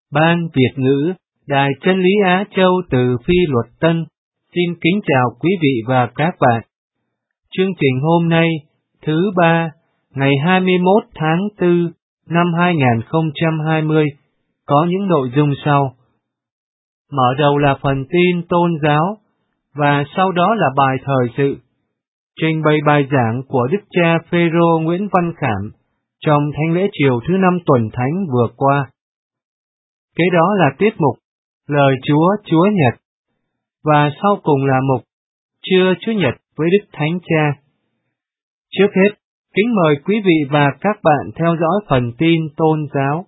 Ban Việt ngữ, Đài Chân lý Á Châu từ Phi Luật Tân, xin kính chào quý vị và các bạn. Chương trình hôm nay, thứ ba, ngày 21 tháng 4 năm 2020, có những nội dung sau. Mở đầu là phần tin tôn giáo, và sau đó là bài thời sự, trình bày bài giảng của Đức cha Phêrô Nguyễn Văn Khảm trong thánh lễ chiều thứ 5 tuần thánh vừa qua. Kế đó là tiết mục Lời Chúa Chúa Nhật, và sau cùng là mục Trưa Chúa Nhật với Đức Thánh Cha. Trước hết, kính mời quý vị và các bạn theo dõi phần tin tôn giáo.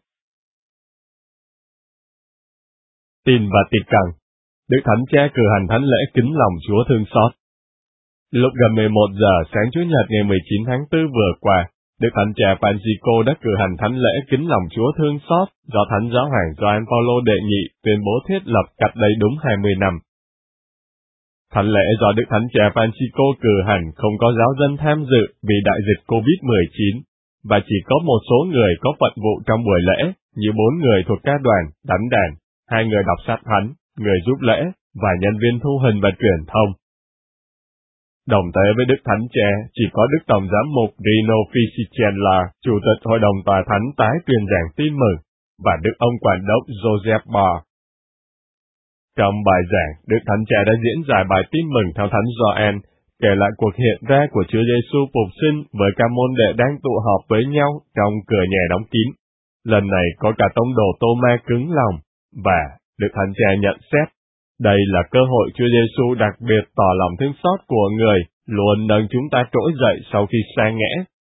Tin Vatican. Đức Thánh Cha cử hành thánh lễ kính lòng Chúa thương xót. Lúc gần 11 giờ sáng Chủ nhật ngày 19 tháng 4 vừa qua, Đức Thánh Cha Francisco đã cử hành thánh lễ kính lòng Chúa thương xót do Thánh Giáo hoàng Gioan Phaolô đệ nhị tuyên bố thiết lập cách đây đúng 20 năm. Thánh lễ do Đức Thánh Cha Francisco cử hành không có giáo dân tham dự vì đại dịch COVID-19, và chỉ có một số người có phận vụ trong buổi lễ, như 4 người thuộc ca đoàn, đánh đàn, 2 người đọc sách thánh, người giúp lễ, và nhân viên thu hình và truyền thông. Đồng tế với Đức Thánh Cha, chỉ có Đức Tổng giám mục Rino Fisichella, Chủ tịch Hội đồng Tòa Thánh tái truyền giảng tin mừng, và Đức ông Quản đốc Joseph Barr. Trong bài giảng, Đức Thánh Cha đã diễn giải bài tin mừng theo Thánh Gioan, kể lại cuộc hiện ra của Chúa Giêsu phục sinh với các môn đệ đang tụ họp với nhau trong cửa nhà đóng kín. Lần này có cả tông đồ Tô-ma cứng lòng, và Đức Thánh Cha nhận xét, đây là cơ hội Chúa Giêsu đặc biệt tỏ lòng thương xót của người, luôn nâng chúng ta trỗi dậy sau khi sa ngã.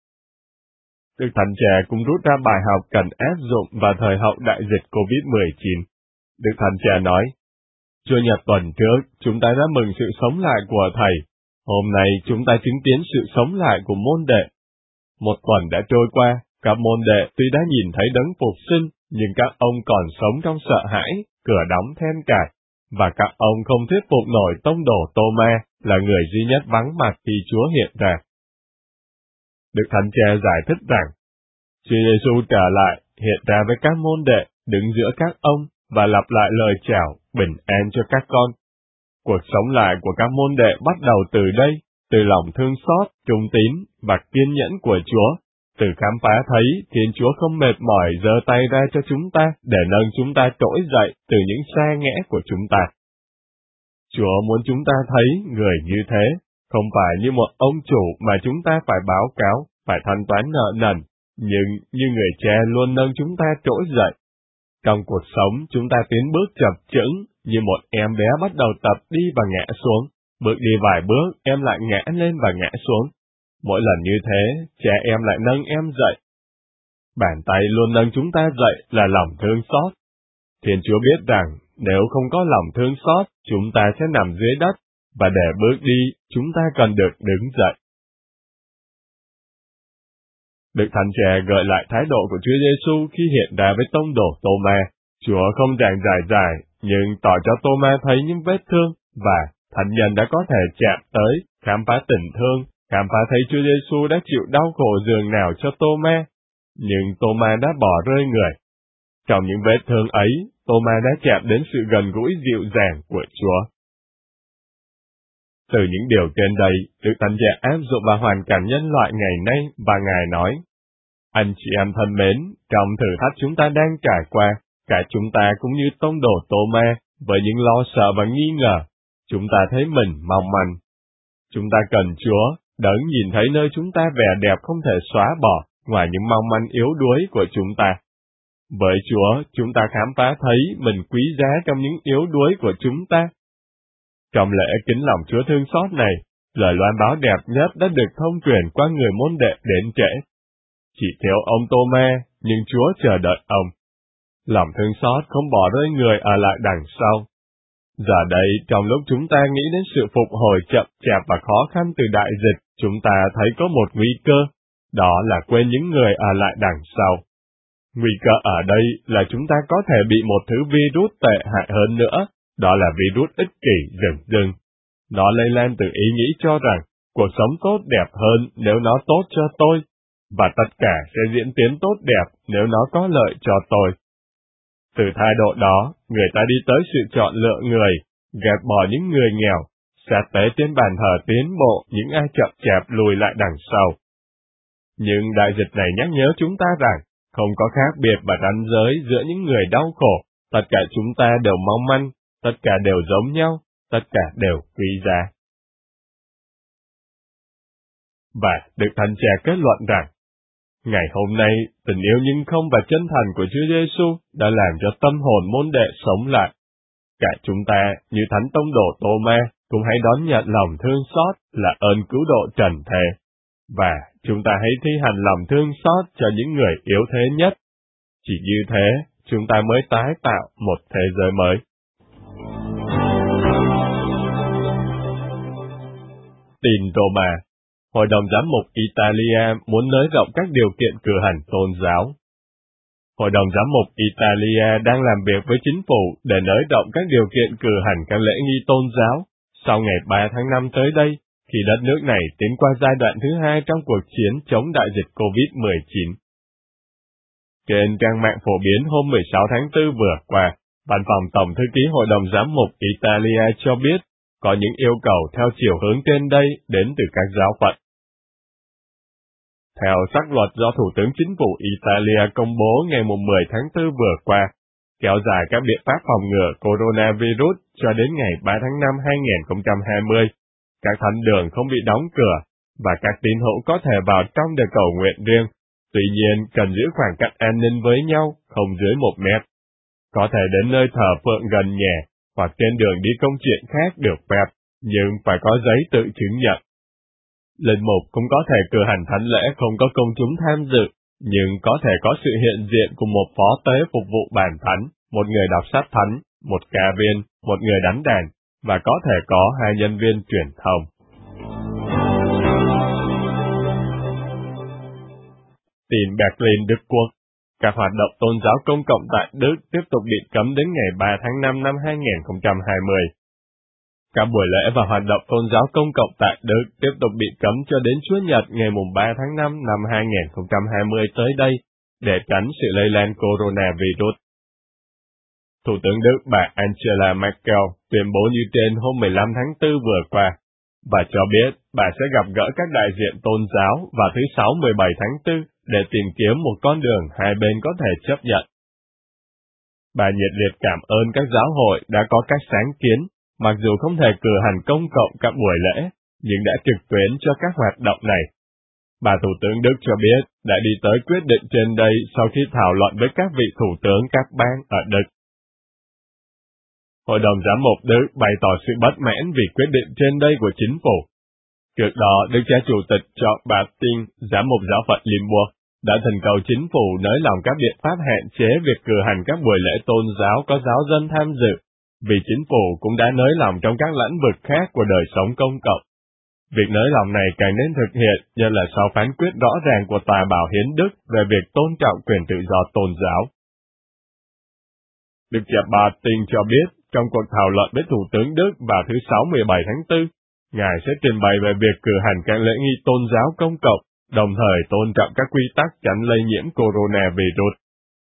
Đức Thánh Cha cũng rút ra bài học cần áp dụng vào thời hậu đại dịch COVID-19. Đức Thánh Cha nói, Chủ nhật tuần trước, chúng ta đã mừng sự sống lại của Thầy. Hôm nay chúng ta chứng kiến sự sống lại của môn đệ. Một tuần đã trôi qua, các môn đệ tuy đã nhìn thấy đấng phục sinh, nhưng các ông còn sống trong sợ hãi, cửa đóng then cài, và các ông không thuyết phục nổi tông đồ Tô-ma là người duy nhất vắng mặt khi Chúa hiện ra. Đức Thánh Cha giải thích rằng, Chúa Giêsu trở lại, hiện ra với các môn đệ, đứng giữa các ông, và lặp lại lời chào, bình an cho các con. Cuộc sống lại của các môn đệ bắt đầu từ đây, từ lòng thương xót, trung tín và kiên nhẫn của Chúa, từ khám phá thấy Thiên Chúa không mệt mỏi giơ tay ra cho chúng ta để nâng chúng ta trỗi dậy từ những sa ngã của chúng ta. Chúa muốn chúng ta thấy người như thế, không phải như một ông chủ mà chúng ta phải báo cáo, phải thanh toán nợ nần, nhưng như người cha luôn nâng chúng ta trỗi dậy. Trong cuộc sống, chúng ta tiến bước chập chững, như một em bé bắt đầu tập đi và ngã xuống. Bước đi vài bước, em lại ngã lên và ngã xuống. Mỗi lần như thế, cha em lại nâng em dậy. Bàn tay luôn nâng chúng ta dậy là lòng thương xót. Thiên Chúa biết rằng, nếu không có lòng thương xót, chúng ta sẽ nằm dưới đất, và để bước đi, chúng ta cần được đứng dậy. Đức Thánh Cha gợi lại thái độ của Chúa Giêsu khi hiện ra với tông đồ Tô-ma. Chúa không giảng giải, nhưng tỏ cho Tô-ma thấy những vết thương, và thánh nhân đã có thể chạm tới, khám phá tình thương, khám phá thấy Chúa Giêsu đã chịu đau khổ dường nào cho Tô-ma. Nhưng Tô-ma đã bỏ rơi người. Trong những vết thương ấy, Tô-ma đã chạm đến sự gần gũi dịu dàng của Chúa. Từ những điều trên đây, Đức Thánh Cha áp dụng vào hoàn cảnh nhân loại ngày nay, và Ngài nói, anh chị em thân mến, trong thử thách chúng ta đang trải qua, cả chúng ta cũng như tông đồ Tô-ma, với những lo sợ và nghi ngờ, chúng ta thấy mình mong manh. Chúng ta cần Chúa, đấng nhìn thấy nơi chúng ta vẻ đẹp không thể xóa bỏ, ngoài những mong manh yếu đuối của chúng ta. Với Chúa, chúng ta khám phá thấy mình quý giá trong những yếu đuối của chúng ta. Trong lễ kính lòng Chúa thương xót này, lời loan báo đẹp nhất đã được thông truyền qua người môn đệ đến trễ. Chỉ thiếu ông Tô-ma, nhưng Chúa chờ đợi ông. Lòng thương xót không bỏ rơi người ở lại đằng sau. Giờ đây, trong lúc chúng ta nghĩ đến sự phục hồi chậm chạp và khó khăn từ đại dịch, chúng ta thấy có một nguy cơ, đó là quên những người ở lại đằng sau. Nguy cơ ở đây là chúng ta có thể bị một thứ virus tệ hại hơn nữa, đó là virus ích kỷ dửng dưng. Nó lây lan từ ý nghĩ cho rằng, cuộc sống tốt đẹp hơn nếu nó tốt cho tôi, và tất cả sẽ diễn tiến tốt đẹp nếu nó có lợi cho tôi. Từ thái độ đó, người ta đi tới sự chọn lựa người, gạt bỏ những người nghèo, sát tế trên bàn thờ tiến bộ những ai chậm chạp lùi lại đằng sau. Nhưng đại dịch này nhắc nhớ chúng ta rằng, không có khác biệt và ranh giới giữa những người đau khổ, tất cả chúng ta đều mong manh, tất cả đều giống nhau, tất cả đều quý giá. Và Đức Thánh Cha kết luận rằng, ngày hôm nay, tình yêu nhưng không và chân thành của Chúa Giêsu đã làm cho tâm hồn môn đệ sống lại. Cả chúng ta, như Thánh Tông đồ Tô-ma, cũng hãy đón nhận lòng thương xót là ơn cứu độ trần thế. Và chúng ta hãy thi hành lòng thương xót cho những người yếu thế nhất. Chỉ như thế, chúng ta mới tái tạo một thế giới mới. Tin Roma. Hội đồng giám mục Italia muốn nới rộng các điều kiện cử hành tôn giáo. Hội đồng giám mục Italia đang làm việc với chính phủ để nới rộng các điều kiện cử hành các lễ nghi tôn giáo sau ngày 3 tháng 5 tới đây, khi đất nước này tiến qua giai đoạn thứ 2 trong cuộc chiến chống đại dịch COVID-19. Trên trang mạng phổ biến hôm 16 tháng 4 vừa qua, Văn phòng Tổng thư ký Hội đồng giám mục Italia cho biết có những yêu cầu theo chiều hướng trên đây đến từ các giáo phận. Theo sắc luật do Thủ tướng Chính phủ Italia công bố ngày 10 tháng 4 vừa qua, kéo dài các biện pháp phòng ngừa coronavirus cho đến ngày 3 tháng 5 2020, các thánh đường không bị đóng cửa, và các tín hữu có thể vào trong để cầu nguyện riêng, tuy nhiên cần giữ khoảng cách an ninh với nhau không dưới 1 mét. Có thể đến nơi thờ phượng gần nhà, hoặc trên đường đi công chuyện khác được phép, nhưng phải có giấy tự chứng nhận. Linh mục cũng có thể cử hành thánh lễ không có công chúng tham dự, nhưng có thể có sự hiện diện của một phó tế phục vụ bàn thánh, một người đọc sách thánh, một ca viên, một người đánh đàn, và có thể có 2 nhân viên truyền thông. Tin Berlin, Đức Quốc. Các hoạt động tôn giáo công cộng tại Đức tiếp tục bị cấm đến ngày 3 tháng 5 năm 2020. Các buổi lễ và hoạt động tôn giáo công cộng tại Đức tiếp tục bị cấm cho đến Chúa Nhật ngày 3 tháng 5 năm 2020 tới đây, để tránh sự lây lan coronavirus. Thủ tướng Đức bà Angela Merkel tuyên bố như trên hôm 15 tháng 4 vừa qua, và cho biết bà sẽ gặp gỡ các đại diện tôn giáo vào thứ Sáu 17 tháng 4 để tìm kiếm một con đường hai bên có thể chấp nhận. Bà nhiệt liệt cảm ơn các giáo hội đã có các sáng kiến, mặc dù không thể cử hành công cộng các buổi lễ, nhưng đã trực tuyến cho các hoạt động này. Bà Thủ tướng Đức cho biết đã đi tới quyết định trên đây sau khi thảo luận với các vị thủ tướng các bang ở Đức. Hội đồng giám mục Đức bày tỏ sự bất mãn vì quyết định trên đây của chính phủ. Trước đó, Đức cha Chủ tịch chọn bà Tin, giám mục giáo phận Limburg, đã thỉnh cầu chính phủ nới lỏng các biện pháp hạn chế việc cử hành các buổi lễ tôn giáo có giáo dân tham dự, vì chính phủ cũng đã nới lỏng trong các lĩnh vực khác của đời sống công cộng. Việc nới lỏng này càng nên thực hiện như là sau phán quyết rõ ràng của Tòa Bảo Hiến Đức về việc tôn trọng quyền tự do tôn giáo. Đức cha bà Tin cho biết, trong cuộc thảo luận với Thủ tướng Đức vào thứ Sáu 17 tháng 4, Ngài sẽ trình bày về việc cử hành các lễ nghi tôn giáo công cộng, đồng thời tôn trọng các quy tắc tránh lây nhiễm coronavirus.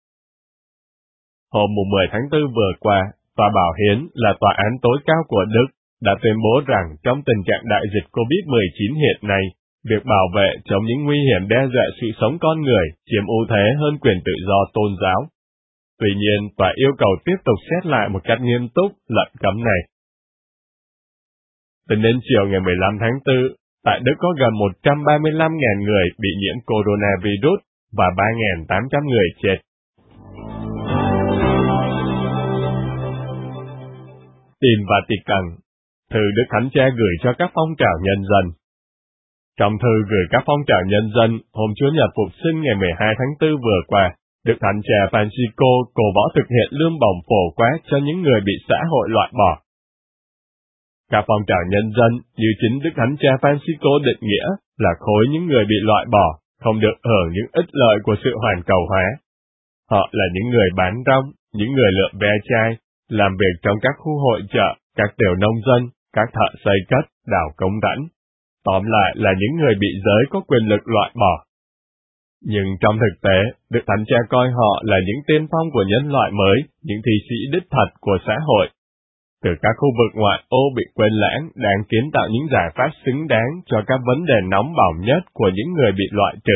Hôm 10 tháng 4 vừa qua, Tòa Bảo Hiến là tòa án tối cao của Đức đã tuyên bố rằng trong tình trạng đại dịch COVID-19 hiện nay, việc bảo vệ chống những nguy hiểm đe dọa sự sống con người chiếm ưu thế hơn quyền tự do tôn giáo. Tuy nhiên, tòa yêu cầu tiếp tục xét lại một cách nghiêm túc lệnh cấm này. Tính đến chiều ngày 15 tháng 4, tại Đức có gần 135.000 người bị nhiễm coronavirus và 3.800 người chết. Tin Vatican. Thư Đức Thánh Cha gửi cho các phong trào nhân dân. Trong thư gửi các phong trào nhân dân hôm Chúa Nhật Phục sinh ngày 12 tháng 4 vừa qua, Đức Thánh Cha Francisco cổ võ thực hiện lương bổng phổ quát cho những người bị xã hội loại bỏ. Các phong trào nhân dân như chính Đức Thánh Cha Francisco định nghĩa là khối những người bị loại bỏ, không được hưởng những ích lợi của sự hoàn cầu hóa. Họ là những người bán rong, những người lượm ve chai, làm việc trong các khu hội chợ, các tiểu nông dân, các thợ xây cất, đào cống rãnh. Tóm lại là những người bị giới có quyền lực loại bỏ. Nhưng trong thực tế, Đức Thánh Cha coi họ là những tiên phong của nhân loại mới, những thi sĩ đích thật của xã hội. Từ các khu vực ngoại ô bị quên lãng đang kiến tạo những giải pháp xứng đáng cho các vấn đề nóng bỏng nhất của những người bị loại trừ.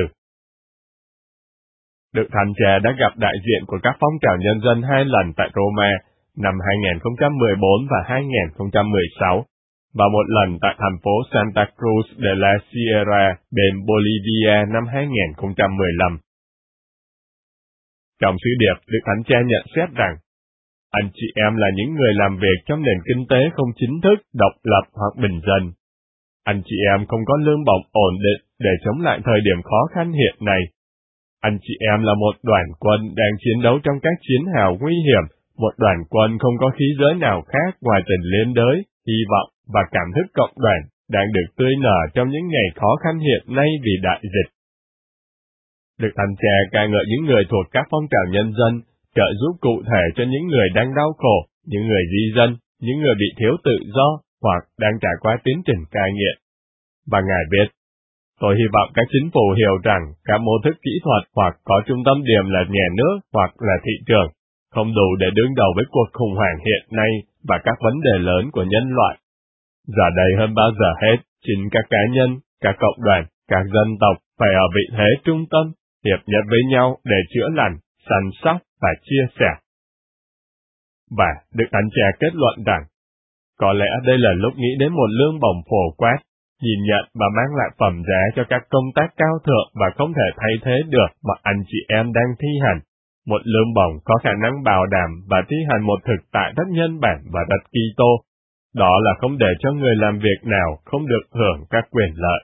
Đức Thánh Cha đã gặp đại diện của các phong trào nhân dân 2 lần tại Roma, năm 2014 và 2016, và một lần tại thành phố Santa Cruz de la Sierra, bên Bolivia năm 2015. Trong sứ điệp, Đức Thánh Cha nhận xét rằng, anh chị em là những người làm việc trong nền kinh tế không chính thức, độc lập hoặc bình dân. Anh chị em không có lương bổng ổn định để chống lại thời điểm khó khăn hiện nay. Anh chị em là một đoàn quân đang chiến đấu trong các chiến hào nguy hiểm, một đoàn quân không có khí giới nào khác ngoài tình liên đới, hy vọng và cảm thức cộng đoàn đang được tươi nở trong những ngày khó khăn hiện nay vì đại dịch. Đức Thánh Cha ca ngợi những người thuộc các phong trào nhân dân, trợ giúp cụ thể cho những người đang đau khổ, những người di dân, những người bị thiếu tự do hoặc đang trải qua tiến trình cai nghiện. Và Ngài viết, tôi hy vọng các chính phủ hiểu rằng các mô thức kỹ thuật hoặc có trung tâm điểm là nhà nước hoặc là thị trường, không đủ để đương đầu với cuộc khủng hoảng hiện nay và các vấn đề lớn của nhân loại. Giờ đây hơn bao giờ hết, chính các cá nhân, các cộng đoàn, các dân tộc phải ở vị thế trung tâm, hiệp nhất với nhau để chữa lành, săn sóc và chia sẻ. Và Đức Thánh Cha kết luận rằng, có lẽ đây là lúc nghĩ đến một lương bổng phổ quát, nhìn nhận và mang lại phẩm giá cho các công tác cao thượng và không thể thay thế được mà anh chị em đang thi hành. Một lương bổng có khả năng bảo đảm và thi hành một thực tại rất nhân bản và rất Kitô. Đó là không để cho người làm việc nào không được hưởng các quyền lợi.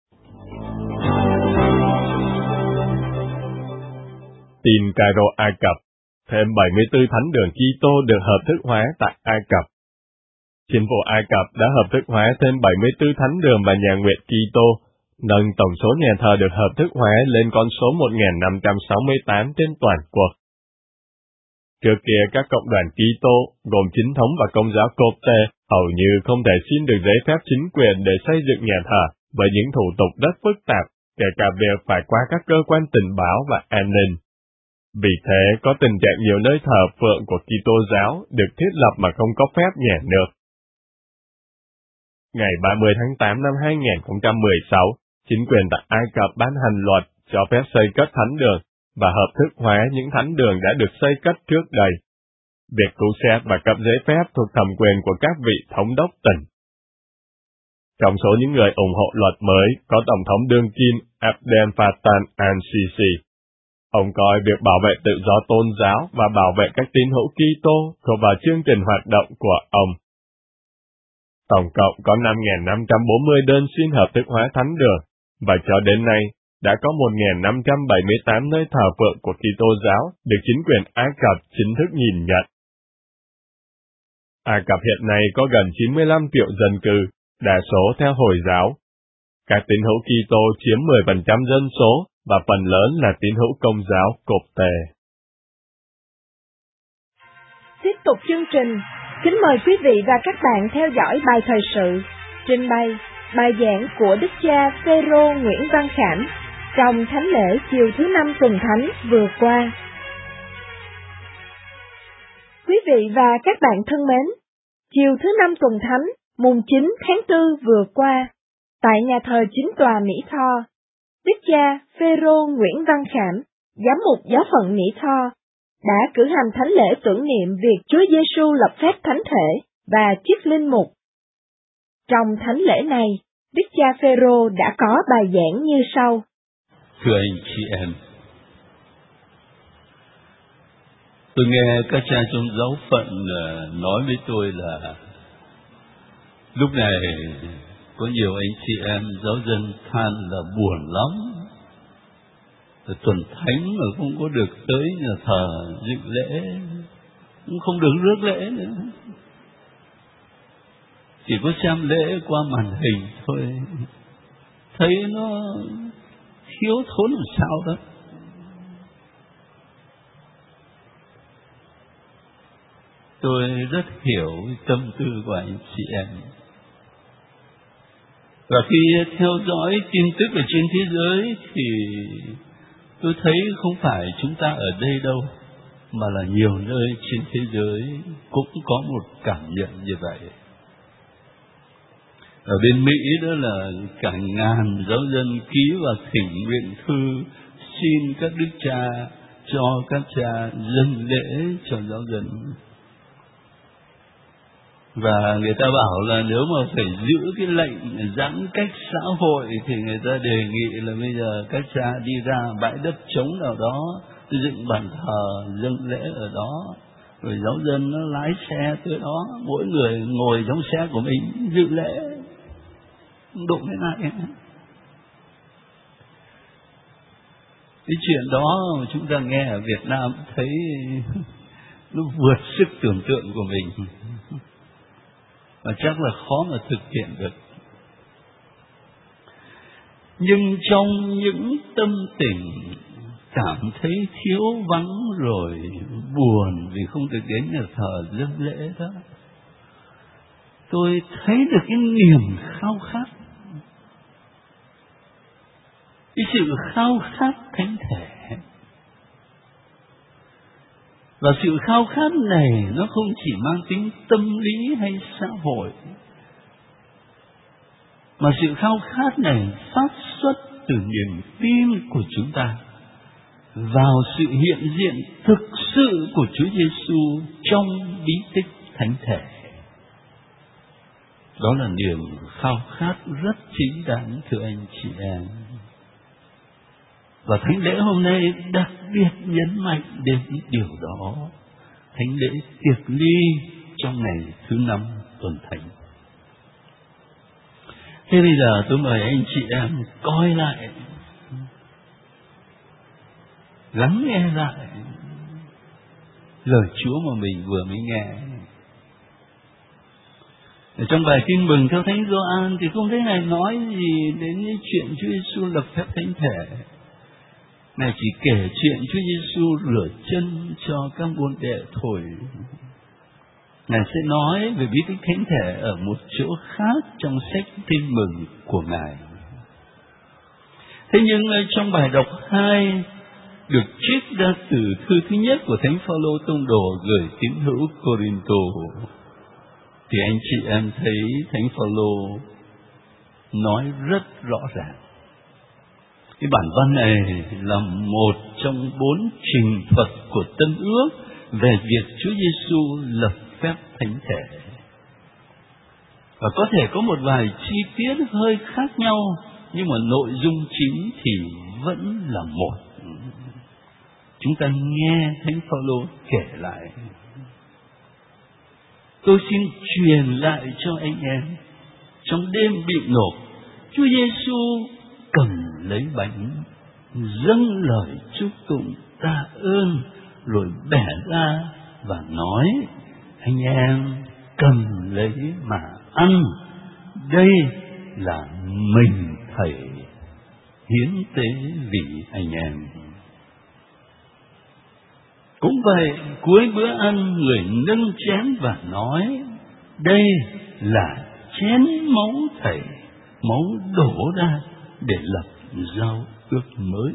Tin Cairo Ai Cập, thêm 74 thánh đường Kitô được hợp thức hóa tại Ai Cập. Chính phủ Ai Cập đã hợp thức hóa thêm 74 thánh đường và nhà nguyện Kitô, nâng tổng số nhà thờ được hợp thức hóa lên con số 1.568 trên toàn quốc. Trước kia các cộng đoàn Kitô, gồm chính thống và công giáo Copte, hầu như không thể xin được giấy phép chính quyền để xây dựng nhà thờ, với những thủ tục rất phức tạp, kể cả việc phải qua các cơ quan tình báo và an ninh. Vì thế, có tình trạng nhiều nơi thờ phượng của Kitô giáo được thiết lập mà không có phép nhà nước. Ngày 30 tháng 8 năm 2016, chính quyền tại Ai Cập ban hành luật cho phép xây cất thánh đường và hợp thức hóa những thánh đường đã được xây cất trước đây. Việc cứu xét và cấp giấy phép thuộc thẩm quyền của các vị thống đốc tỉnh. Trong số những người ủng hộ luật mới có Tổng thống đương kim Abdel Fattah al-Sisi. Ông coi việc bảo vệ tự do tôn giáo và bảo vệ các tín hữu Kitô thuộc vào chương trình hoạt động của ông. Tổng cộng có 5.540 đơn xin hợp thức hóa thánh đường, và cho đến nay, đã có 1.578 nơi thờ phượng của Kitô giáo được chính quyền Ai Cập chính thức nhìn nhận. Ai Cập hiện nay có gần 95 triệu dân cư, đa số theo Hồi giáo. Các tín hữu Kitô chiếm 10% dân số, và phần lớn là tín hữu Công giáo Copte. Tiếp tục chương trình, kính mời quý vị và các bạn theo dõi bài thời sự, trình bày bài giảng của Đức cha Phêrô Nguyễn Văn Khảm trong thánh lễ chiều thứ 5 tuần thánh vừa qua. Quý vị và các bạn thân mến, chiều thứ 5 tuần thánh, mùng 9 tháng 4 vừa qua, tại nhà thờ Chính tòa Mỹ Tho, Đức cha Phêrô Nguyễn Văn Khảm, giám mục giáo phận Mỹ Tho, đã cử hành thánh lễ tưởng niệm việc Chúa Giêsu lập phép thánh thể và chức linh mục. Trong thánh lễ này, Đức cha Phêrô đã có bài giảng như sau. Thưa anh chị em, tôi nghe các cha trong giáo phận nói với tôi là lúc này có nhiều anh chị em giáo dân than là buồn lắm. Tuần thánh mà không có được tới nhà thờ dự lễ, cũng không được rước lễ nữa, chỉ có xem lễ qua màn hình thôi, thấy nó thiếu thốn làm sao đó. Tôi rất hiểu tâm tư của anh chị em, và khi theo dõi tin tức ở trên thế giới thì Tôi thấy không phải chúng ta ở đây đâu, mà là nhiều nơi trên thế giới cũng có một cảm nhận như vậy. Ở bên Mỹ đó là cả ngàn giáo dân ký vào thỉnh nguyện thư xin các đức cha cho các cha dâng lễ cho giáo dân. Và người ta bảo là nếu mà phải giữ cái lệnh giãn cách xã hội thì người ta đề nghị là bây giờ các cha đi ra bãi đất trống nào đó, dựng bàn thờ dâng lễ ở đó, rồi giáo dân nó lái xe tới đó, mỗi người ngồi trong xe của mình dự lễ. Đụng thế này. Cái chuyện đó mà chúng ta nghe ở Việt Nam thấy nó vượt sức tưởng tượng của mình, và chắc là khó mà thực hiện được. Nhưng trong những tâm tình cảm thấy thiếu vắng rồi buồn vì không được đến nhà thờ dâng lễ đó, tôi thấy được cái niềm khao khát, cái sự khao khát thánh thể. Và sự khao khát này nó không chỉ mang tính tâm lý hay xã hội, mà sự khao khát này phát xuất từ niềm tin của chúng ta vào sự hiện diện thực sự của Chúa Giêsu trong bí tích thánh thể. Đó là niềm khao khát rất chính đáng, thưa anh chị em. Và thánh lễ hôm nay đặc biệt nhấn mạnh đến điều đó. Thánh lễ tiệc ly trong ngày thứ 5 tuần thánh. Thế bây giờ tôi mời anh chị em coi lại, lắng nghe lại lời Chúa mà mình vừa mới nghe. Ở trong bài tin mừng theo Thánh Gioan thì không thấy Ngài nói gì đến những chuyện Chúa Giêsu lập phép thánh thể. Ngài chỉ kể chuyện Chúa Giêsu rửa chân cho các môn đệ thôi. Ngài sẽ nói về bí tích thánh thể ở một chỗ khác trong sách tin mừng của Ngài. Thế nhưng trong bài đọc 2 được trích ra từ thư thứ nhất của Thánh Phaolô tông đồ gửi tín hữu Cô-rinh-tô, thì anh chị em thấy Thánh Phaolô nói rất rõ ràng. Cái bản văn này là một trong 4 trình thuật của Tân Ước về việc Chúa Giêsu lập phép thánh thể. Và có thể có một vài chi tiết hơi khác nhau, nhưng mà nội dung chính thì vẫn là một. Chúng ta nghe Thánh Phaolô kể lại. Tôi xin truyền lại cho anh em, trong đêm bị nộp, Chúa Giêsu cầm lấy bánh, dâng lời chúc tụng tạ ơn, rồi bẻ ra và nói: anh em cầm lấy mà ăn, đây là mình Thầy hiến tế vì anh em. Cũng vậy, cuối bữa ăn, người nâng chén và nói: đây là chén máu Thầy, máu đổ ra để lập giao ước mới.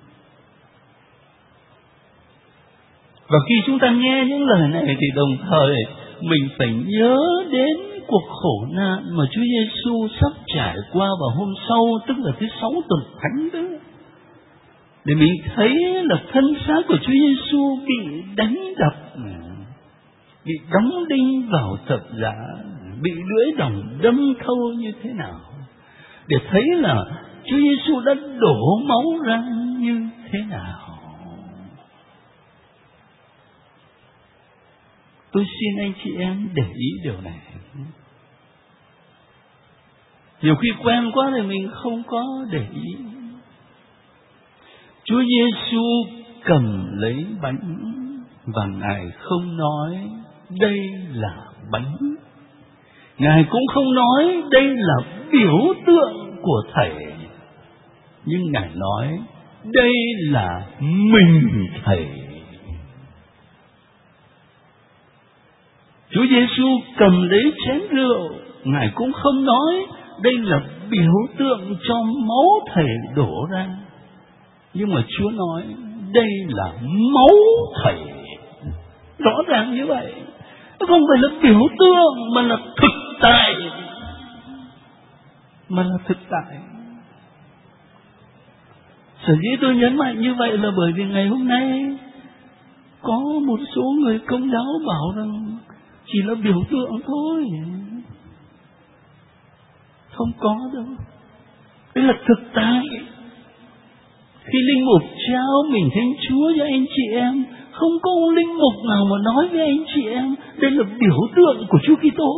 Và khi chúng ta nghe những lời này thì đồng thời mình phải nhớ đến cuộc khổ nạn mà Chúa Giêsu sắp trải qua vào hôm sau, tức là thứ 6 tuần thánh đó. Để mình thấy là thân xác của Chúa Giêsu bị đánh đập, bị đóng đinh vào thập giá, bị lưỡi đồng đâm thâu như thế nào. Để thấy là Chúa Giêsu đã đổ máu ra như thế nào. Tôi xin anh chị em để ý điều này. Nhiều khi quen quá thì mình không có để ý. Chúa Giêsu cầm lấy bánh và Ngài không nói đây là bánh. Ngài cũng không nói đây là biểu tượng của Thầy. Nhưng Ngài nói đây là mình Thầy. Chúa Giêsu cầm lấy chén rượu, Ngài cũng không nói đây là biểu tượng cho máu Thầy đổ ra. Nhưng mà Chúa nói đây là máu Thầy. Rõ ràng như vậy. Nó không phải là biểu tượng mà là thực tại. Sở dĩ tôi nhấn mạnh như vậy là bởi vì ngày hôm nay có một số người Công giáo bảo rằng chỉ là biểu tượng thôi. Không có đâu. Đây là thực tại. Khi linh mục trao mình Thánh Chúa cho anh chị em, không có ông linh mục nào mà nói với anh chị em đây là biểu tượng của Chúa Kitô.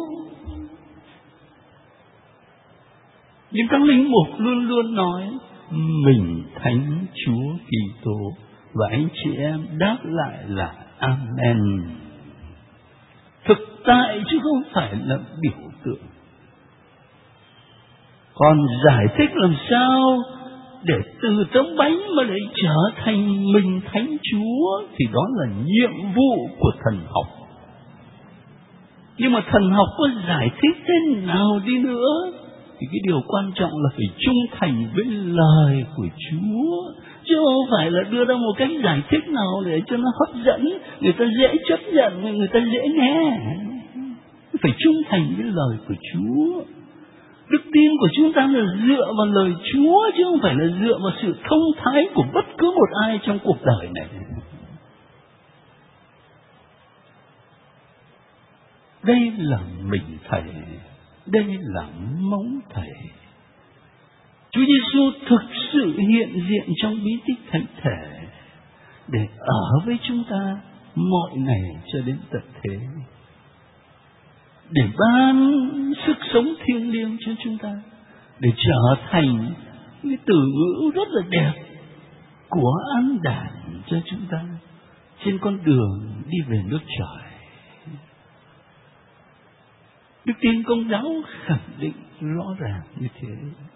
Nhưng các linh mục luôn luôn nói mình Thánh Chúa Kitô, và anh chị em đáp lại là Amen. Thực tại chứ không phải là biểu tượng. Còn giải thích làm sao để từ tấm bánh mà để trở thành mình Thánh Chúa thì đó là nhiệm vụ của thần học. Nhưng mà thần học có giải thích thế nào đi nữa thì cái điều quan trọng là phải trung thành với lời của Chúa, chứ không phải là đưa ra một cách giải thích nào để cho nó hấp dẫn, người ta dễ chấp nhận, người ta dễ nghe. Phải trung thành với lời của Chúa. Đức tin của chúng ta là dựa vào lời Chúa chứ không phải là dựa vào sự thông thái của bất cứ một ai trong cuộc đời này. Đây là mình Thầy, đây là máu Thầy. Chúa Giêsu thực sự hiện diện trong bí tích thánh thể để ở với chúng ta mọi ngày cho đến tận thế, để ban sức sống thiêng liêng cho chúng ta, để trở thành cái từ ngữ rất là đẹp của an đản cho chúng ta trên con đường đi về nước trời. Đức tin Công giáo khẳng định rõ ràng như thế.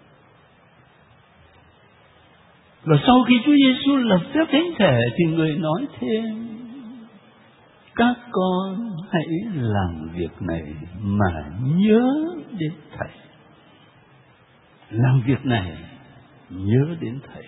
Và sau khi Chúa Giêsu lập phép thánh thể thì người nói thêm: các con hãy làm việc này mà nhớ đến Thầy. Làm việc này nhớ đến Thầy.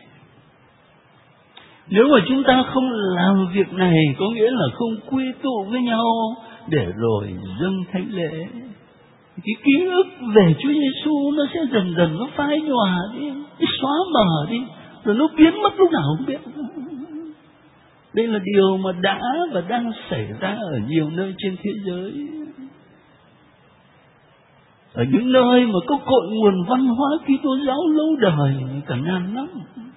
Nếu mà chúng ta không làm việc này, có nghĩa là không quy tụ với nhau để rồi dâng thánh lễ, cái ký ức về Chúa Giêsu nó sẽ dần dần nó phai nhòa đi, xóa mờ đi, rồi nó biến mất lúc nào không biết. Đây là điều mà đã và đang xảy ra ở nhiều nơi trên thế giới. Ở những nơi mà có cội nguồn văn hóa Kitô giáo lâu đời cả ngàn năm,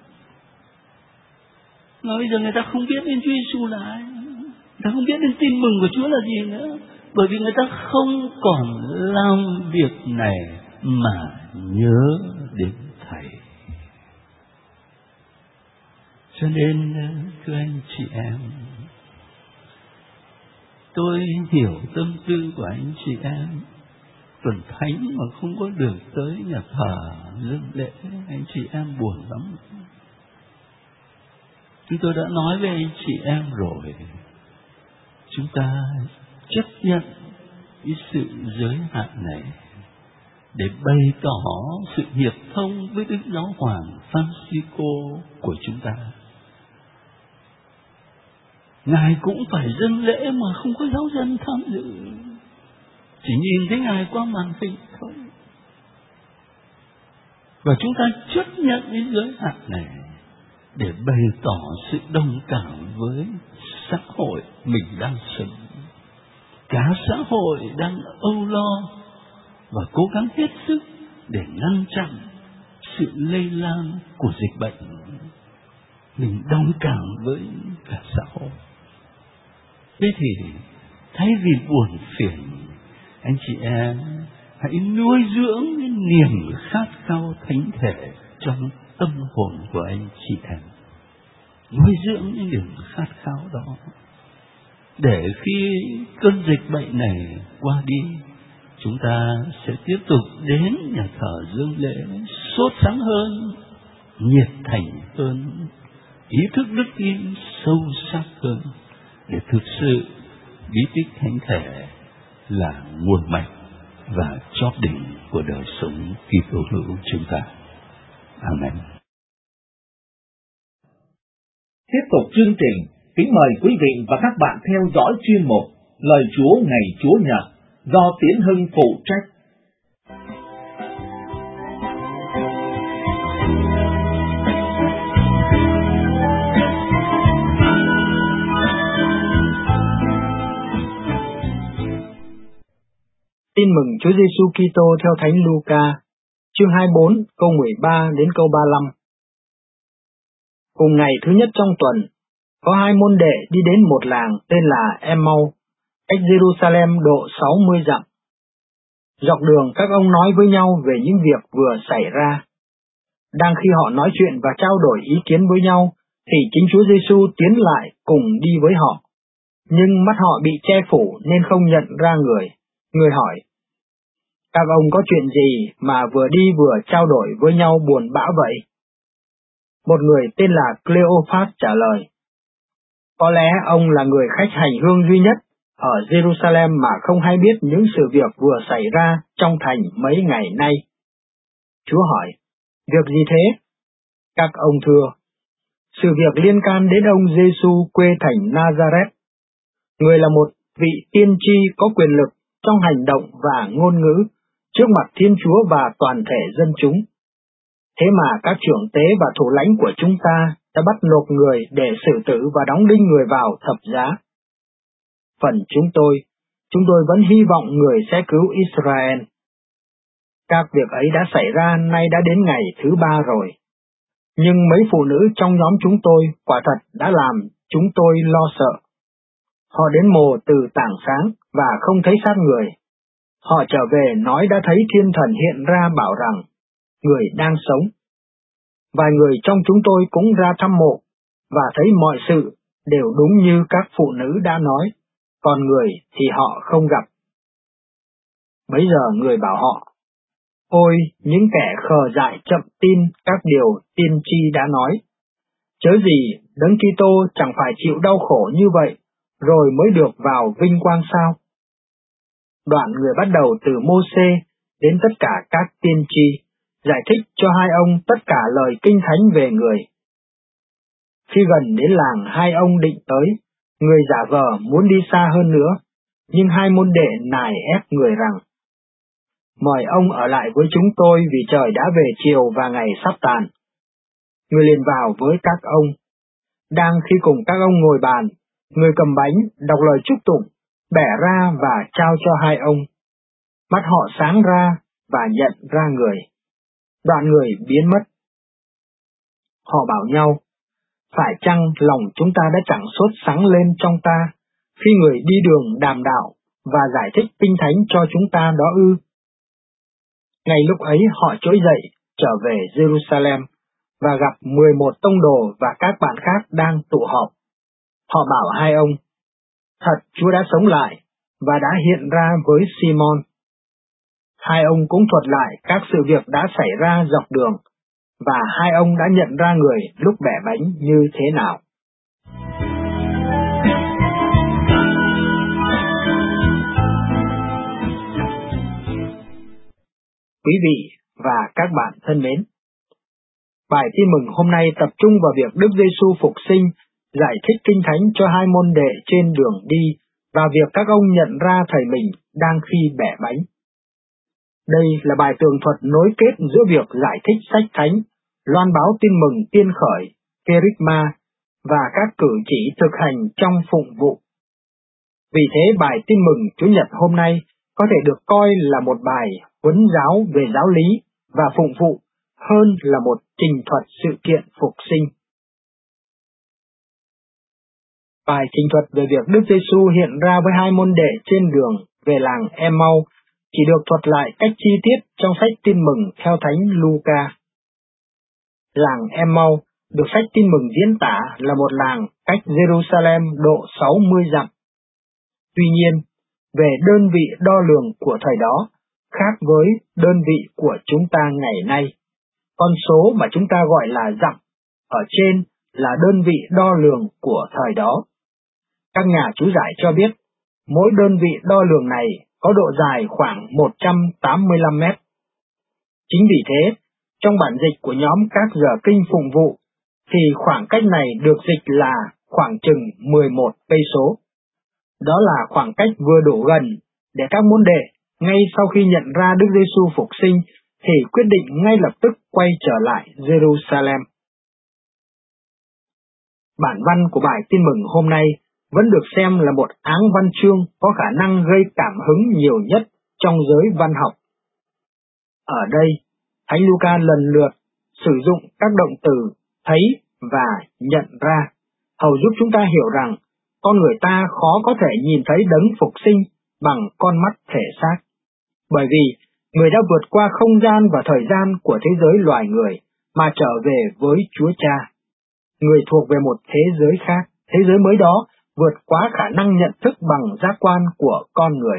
mà bây giờ người ta không biết đến Chúa Giêsu là ai, người ta không biết đến tin mừng của Chúa là gì nữa, bởi vì người ta không còn làm việc này mà nhớ đến Thầy. Cho nên thưa anh chị em, tôi hiểu tâm tư của anh chị em. Tuần Thánh mà không có được tới nhà thờ dâng lễ, anh chị em buồn lắm. Chúng tôi đã nói với anh chị em rồi, chúng ta chấp nhận cái sự giới hạn này để bày tỏ sự hiệp thông với Đức Giáo Hoàng Francisco của chúng ta. Ngài cũng phải dâng lễ mà không có giáo dân tham dự, chỉ nhìn thấy Ngài qua màn hình thôi. Và chúng ta chấp nhận cái giới hạn này để bày tỏ sự đồng cảm với xã hội mình đang sống. Cả xã hội đang âu lo và cố gắng hết sức để ngăn chặn sự lây lan của dịch bệnh. Mình đồng cảm với cả xã hội. Thế thì thay vì buồn phiền, anh chị em hãy nuôi dưỡng cái niềm khát khao thánh thể trong tâm hồn của anh chị em. Nuôi dưỡng những niềm khát khao đó, để khi cơn dịch bệnh này qua đi, chúng ta sẽ tiếp tục đến nhà thờ dâng lễ sốt sắng hơn, nhiệt thành hơn, ý thức đức tin sâu sắc hơn, để thực sự bí tích thánh thể là nguồn mạch và chóp đỉnh của đời sống Kitô hữu chúng ta. Amen. Tiếp tục chương trình, kính mời quý vị và các bạn theo dõi chuyên mục Lời Chúa ngày Chúa Nhật do Tiến Hưng phụ trách. Tin mừng Chúa Giêsu Kitô theo Thánh Luca, chương 24, câu 13 đến câu 35. Cùng ngày thứ nhất trong tuần, có hai môn đệ đi đến một làng tên là Emmau, cách Jerusalem độ 60 dặm. Dọc đường các ông nói với nhau về những việc vừa xảy ra. Đang khi họ nói chuyện và trao đổi ý kiến với nhau, thì chính Chúa Giêsu tiến lại cùng đi với họ. Nhưng mắt họ bị che phủ nên không nhận ra người. Người hỏi: các ông có chuyện gì mà vừa đi vừa trao đổi với nhau buồn bã vậy? Một người tên là Cleophas trả lời: có lẽ ông là người khách hành hương duy nhất ở Jerusalem mà không hay biết những sự việc vừa xảy ra trong thành mấy ngày nay. Chúa hỏi: việc gì thế? Các ông thưa: sự việc liên can đến ông Giêsu quê thành Nazareth. Người là một vị tiên tri có quyền lực trong hành động và ngôn ngữ trước mặt Thiên Chúa và toàn thể dân chúng. Thế mà các trưởng tế và thủ lãnh của chúng ta đã bắt nộp người để xử tử và đóng đinh người vào thập giá. Phần chúng tôi vẫn hy vọng người sẽ cứu Israel. Các việc ấy đã xảy ra nay đã đến ngày thứ 3 rồi. Nhưng mấy phụ nữ trong nhóm chúng tôi quả thật đã làm chúng tôi lo sợ. Họ đến mồ từ tảng sáng và không thấy xác người. Họ trở về nói đã thấy thiên thần hiện ra bảo rằng người đang sống. Vài người trong chúng tôi cũng ra thăm mộ và thấy mọi sự đều đúng như các phụ nữ đã nói, còn người thì họ không gặp. Bấy giờ người bảo họ: ôi, những kẻ khờ dại chậm tin các điều tiên tri đã nói. Chớ gì Đấng Kitô chẳng phải chịu đau khổ như vậy rồi mới được vào vinh quang sao? Đoạn người bắt đầu từ Mô-sê đến tất cả các tiên tri, giải thích cho hai ông tất cả lời kinh thánh về người. Khi gần đến làng hai ông định tới, người giả vờ muốn đi xa hơn nữa, nhưng hai môn đệ nài ép người rằng: mời ông ở lại với chúng tôi vì trời đã về chiều và ngày sắp tàn. Người liền vào với các ông. Đang khi cùng các ông ngồi bàn, người cầm bánh đọc lời chúc tụng, bẻ ra và trao cho hai ông. Mắt họ sáng ra và nhận ra người. Đoạn người biến mất. Họ bảo nhau: phải chăng lòng chúng ta đã chẳng sốt sắng lên trong ta khi người đi đường đàm đạo và giải thích kinh thánh cho chúng ta đó ư? Ngay lúc ấy họ trỗi dậy trở về Jerusalem và gặp 11 tông đồ và các bạn khác đang tụ họp. Họ bảo hai ông: thật Chúa đã sống lại và đã hiện ra với Simon. Hai ông cũng thuật lại các sự việc đã xảy ra dọc đường, và hai ông đã nhận ra người lúc bẻ bánh như thế nào. Quý vị và các bạn thân mến, bài tin mừng hôm nay tập trung vào việc Đức Giêsu phục sinh, giải thích kinh thánh cho hai môn đệ trên đường đi và việc các ông nhận ra thầy mình đang khi bẻ bánh. Đây là bài tường thuật nối kết giữa việc giải thích sách thánh, loan báo tin mừng tiên khởi, kerygma và các cử chỉ thực hành trong phụng vụ. Vì thế bài tin mừng Chủ nhật hôm nay có thể được coi là một bài huấn giáo về giáo lý và phụng vụ hơn là một trình thuật sự kiện phục sinh. Bài trình thuật về việc Đức Giêsu hiện ra với hai môn đệ trên đường về làng Emmau chỉ được thuật lại cách chi tiết trong sách tin mừng theo Thánh Luca. Làng Emmau được sách tin mừng diễn tả là một làng cách Jerusalem độ 60 dặm. Tuy nhiên, về đơn vị đo lường của thời đó khác với đơn vị của chúng ta ngày nay. Con số mà chúng ta gọi là dặm ở trên là đơn vị đo lường của thời đó. Các nhà chú giải cho biết, mỗi đơn vị đo lường này có độ dài khoảng 185 mét. Chính vì thế, trong bản dịch của nhóm các giờ kinh phụng vụ, thì khoảng cách này được dịch là khoảng chừng 11 cây số. Đó là khoảng cách vừa đủ gần để các môn đệ ngay sau khi nhận ra Đức Giêsu phục sinh thì quyết định ngay lập tức quay trở lại Jerusalem. Bản văn của bài tin mừng hôm nay vẫn được xem là một áng văn chương có khả năng gây cảm hứng nhiều nhất trong giới văn học. Ở đây, Thánh Luca lần lượt sử dụng các động từ thấy và nhận ra, hầu giúp chúng ta hiểu rằng con người ta khó có thể nhìn thấy đấng phục sinh bằng con mắt thể xác. Bởi vì người đã vượt qua không gian và thời gian của thế giới loài người mà trở về với Chúa Cha. Người thuộc về một thế giới khác, thế giới mới đó vượt quá khả năng nhận thức bằng giác quan của con người.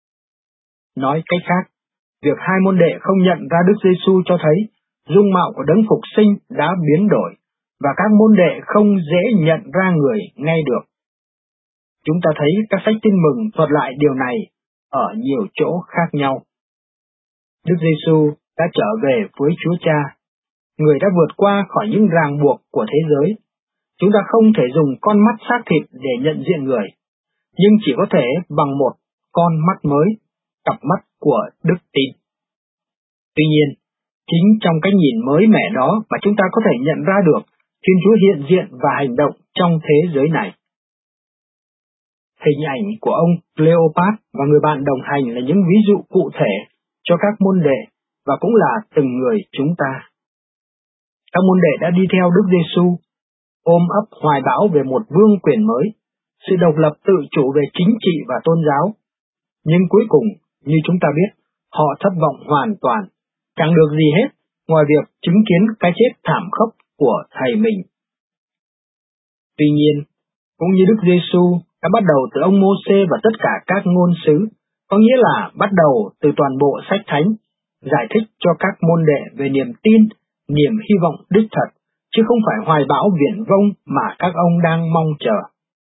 Nói cách khác, việc hai môn đệ không nhận ra Đức Giêsu cho thấy dung mạo của đấng phục sinh đã biến đổi, và các môn đệ không dễ nhận ra người ngay được. Chúng ta thấy các sách tin mừng thuật lại điều này ở nhiều chỗ khác nhau. Đức Giêsu đã trở về với Chúa Cha. Người đã vượt qua khỏi những ràng buộc của thế giới. Chúng ta không thể dùng con mắt xác thịt để nhận diện người, nhưng chỉ có thể bằng một con mắt mới, cặp mắt của đức tin. Tuy nhiên, chính trong cái nhìn mới mẻ đó mà chúng ta có thể nhận ra được Thiên Chúa hiện diện và hành động trong thế giới này. Hình ảnh của ông Cleopat và người bạn đồng hành là những ví dụ cụ thể cho các môn đệ và cũng là từng người chúng ta. Các môn đệ đã đi theo Đức Giêsu, ôm ấp hoài bão về một vương quyền mới, sự độc lập tự chủ về chính trị và tôn giáo. Nhưng cuối cùng, như chúng ta biết, họ thất vọng hoàn toàn, chẳng được gì hết ngoài việc chứng kiến cái chết thảm khốc của thầy mình. Tuy nhiên, cũng như Đức Giêsu đã bắt đầu từ ông Mô-sê và tất cả các ngôn sứ, có nghĩa là bắt đầu từ toàn bộ sách thánh, giải thích cho các môn đệ về niềm tin, niềm hy vọng đích thật, chứ không phải hoài bão viển vông mà các ông đang mong chờ.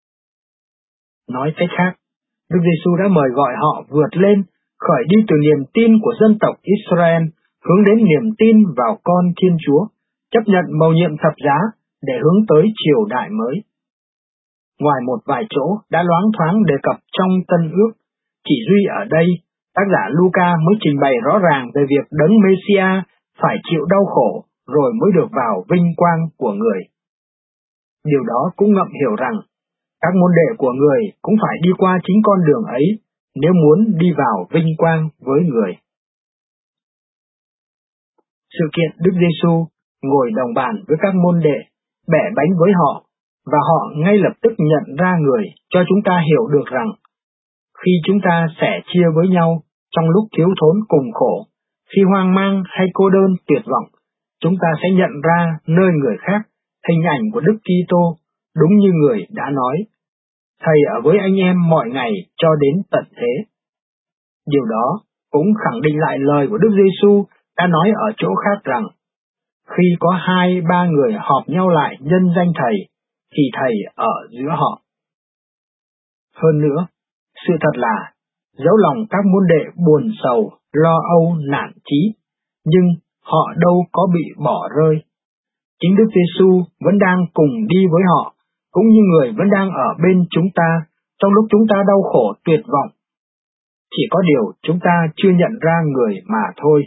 Nói cách khác, Đức Giêsu đã mời gọi họ vượt lên, khởi đi từ niềm tin của dân tộc Israel, hướng đến niềm tin vào con Thiên Chúa, chấp nhận mầu nhiệm thập giá để hướng tới triều đại mới. Ngoài một vài chỗ đã loáng thoáng đề cập trong Tân Ước, chỉ duy ở đây, tác giả Luca mới trình bày rõ ràng về việc đấng Mêsia phải chịu đau khổ rồi mới được vào vinh quang của người. Điều đó cũng ngậm hiểu rằng, các môn đệ của người cũng phải đi qua chính con đường ấy nếu muốn đi vào vinh quang với người. Sự kiện Đức Giêsu ngồi đồng bàn với các môn đệ, bẻ bánh với họ, và họ ngay lập tức nhận ra người cho chúng ta hiểu được rằng, khi chúng ta sẻ chia với nhau trong lúc thiếu thốn cùng khổ, khi hoang mang hay cô đơn tuyệt vọng, chúng ta sẽ nhận ra nơi người khác hình ảnh của Đức Kitô, đúng như người đã nói, Thầy ở với anh em mọi ngày cho đến tận thế. Điều đó cũng khẳng định lại lời của Đức Giêsu đã nói ở chỗ khác rằng, khi có 2-3 người họp nhau lại nhân danh Thầy, thì Thầy ở giữa họ. Hơn nữa, sự thật là, dẫu lòng các môn đệ buồn sầu, lo âu, nản chí, nhưng họ đâu có bị bỏ rơi. Chính Đức Giêsu vẫn đang cùng đi với họ, cũng như người vẫn đang ở bên chúng ta trong lúc chúng ta đau khổ tuyệt vọng. Chỉ có điều chúng ta chưa nhận ra người mà thôi.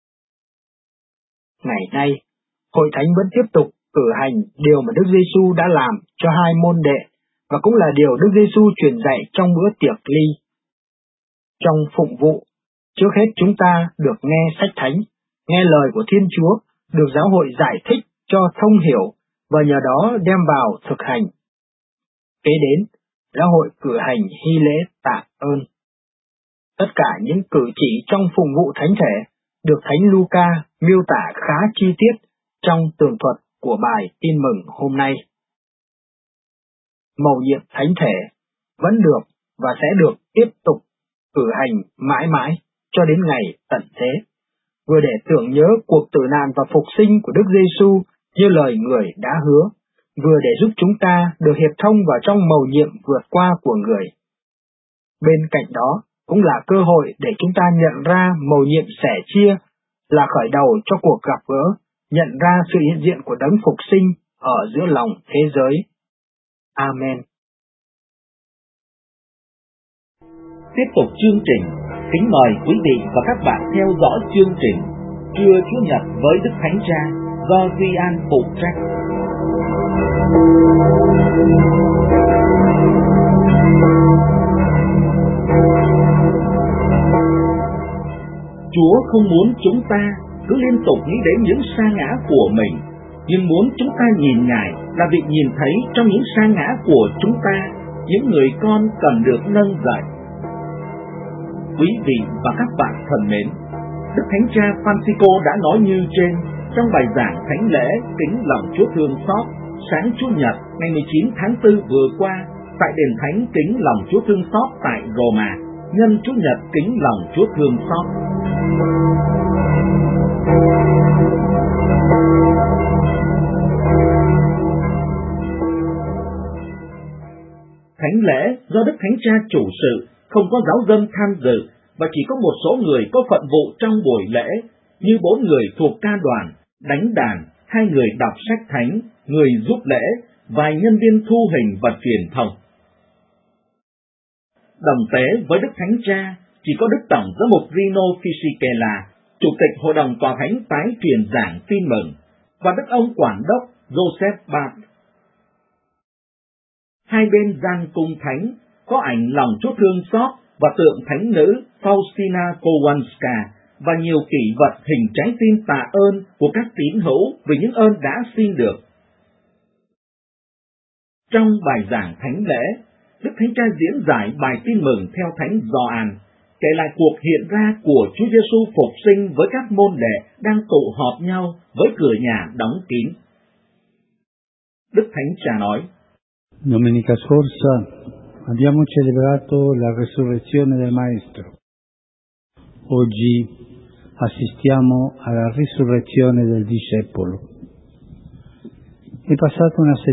Ngày nay, Hội Thánh vẫn tiếp tục cử hành điều mà Đức Giêsu đã làm cho 2 môn đệ, và cũng là điều Đức Giêsu truyền dạy trong bữa tiệc ly. Trong phụng vụ, trước hết chúng ta được nghe sách thánh, nghe lời của Thiên Chúa, được giáo hội giải thích cho thông hiểu, và nhờ đó đem vào thực hành. Kế đến, giáo hội cử hành hy lễ tạ ơn. Tất cả những cử chỉ trong phụng vụ thánh thể được Thánh Luca miêu tả khá chi tiết trong tường thuật của bài tin mừng hôm nay. Mầu nhiệm thánh thể vẫn được và sẽ được tiếp tục cử hành mãi mãi cho đến ngày tận thế, vừa để tưởng nhớ cuộc tử nạn và phục sinh của Đức Giêsu như lời người đã hứa, vừa để giúp chúng ta được hiệp thông vào trong mầu nhiệm vượt qua của người. Bên cạnh đó cũng là cơ hội để chúng ta nhận ra mầu nhiệm sẻ chia là khởi đầu cho cuộc gặp gỡ, nhận ra sự hiện diện của đấng phục sinh ở giữa lòng thế giới. Amen. Tiếp tục chương trình, kính mời quý vị và các bạn theo dõi chương trình Trưa Chúa Nhật với Đức Thánh Cha do Duy An phụ trách. Chúa không muốn chúng ta cứ liên tục nghĩ đến những sa ngã của mình, nhưng muốn chúng ta nhìn Ngài là việc nhìn thấy trong những sa ngã của chúng ta, những người con cần được nâng dậy. Quý vị và các bạn thân mến, Đức Thánh Cha Francisco đã nói như trên trong bài giảng thánh lễ kính lòng Chúa thương xót sáng Chủ nhật ngày 19 tháng 4 vừa qua tại đền thánh kính lòng Chúa thương xót tại Roma, nhân Chủ nhật kính lòng Chúa thương xót. Thánh lễ do Đức Thánh Cha chủ sự, không có giáo dân tham dự và chỉ có một số người có phận vụ trong buổi lễ, như 4 người thuộc ca đoàn, đánh đàn, 2 người đọc sách thánh, người giúp lễ, vài nhân viên thu hình và truyền thông. Đồng tế với Đức Thánh Cha chỉ có Đức Tổng giám mục Rino Fisichella, Chủ tịch Hội đồng Tòa Thánh tái truyền giảng tin mừng, và Đức ông Quản đốc Joseph Barth. Hai bên gian cung thánh có ảnh lòng Chúa thương xót và tượng thánh nữ Faustina Kowalska và nhiều kỷ vật hình trái tim tạ ơn của các tín hữu vì những ơn đã xin được. Trong bài giảng thánh lễ, Đức Thánh Cha diễn giải bài tin mừng theo Thánh Gioan, kể lại cuộc hiện ra của Chúa Giêsu phục sinh với các môn đệ đang tụ họp nhau với cửa nhà đóng kín. Đức Thánh Cha nói: Domenica scorsa abbiamo celebrato la resurrezione del Maestro. Oggi assistiamo alla risurrezione del discepolo. È passata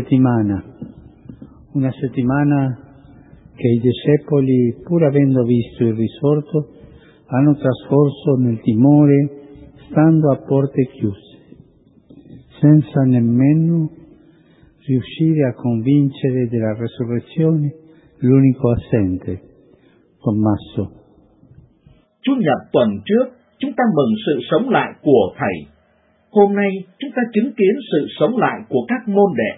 una settimana che i discepoli, pur avendo visto il risorto, hanno trascorso nel timore, stando a porte chiuse, senza nemmeno riuscire a convincere della resurrezione l'unico assente, Tommaso. Chủ nhật tuần trước, chúng ta mừng sự sống lại của Thầy. Hôm nay, chúng ta chứng kiến sự sống lại của các môn đệ.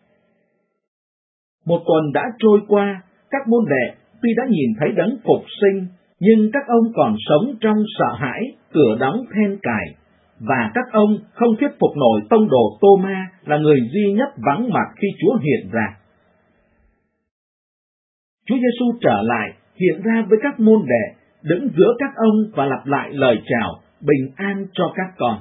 Một tuần đã trôi qua, các môn đệ tuy đã nhìn thấy đấng phục sinh, nhưng các ông còn sống trong sợ hãi, cửa đóng then cài, và các ông không thuyết phục nổi tông đồ Tô-ma là người duy nhất vắng mặt khi Chúa hiện ra. Chúa Giêsu trở lại, hiện ra với các môn đệ, đứng giữa các ông và lặp lại lời chào, bình an cho các con.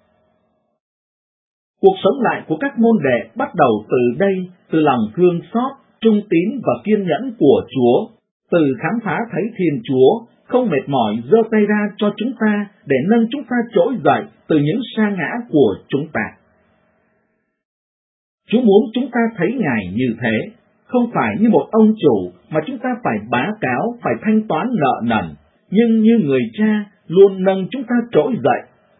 Cuộc sống lại của các môn đệ bắt đầu từ đây, từ lòng thương xót, trung tín và kiên nhẫn của Chúa, từ khám phá thấy Thiên Chúa, không mệt mỏi giơ tay ra cho chúng ta để nâng chúng ta trỗi dậy từ những sa ngã của chúng ta. Chúa muốn chúng ta thấy Ngài như thế, không phải như một ông chủ mà chúng ta phải báo cáo, phải thanh toán nợ nần, nhưng như người cha luôn nâng chúng ta trỗi dậy.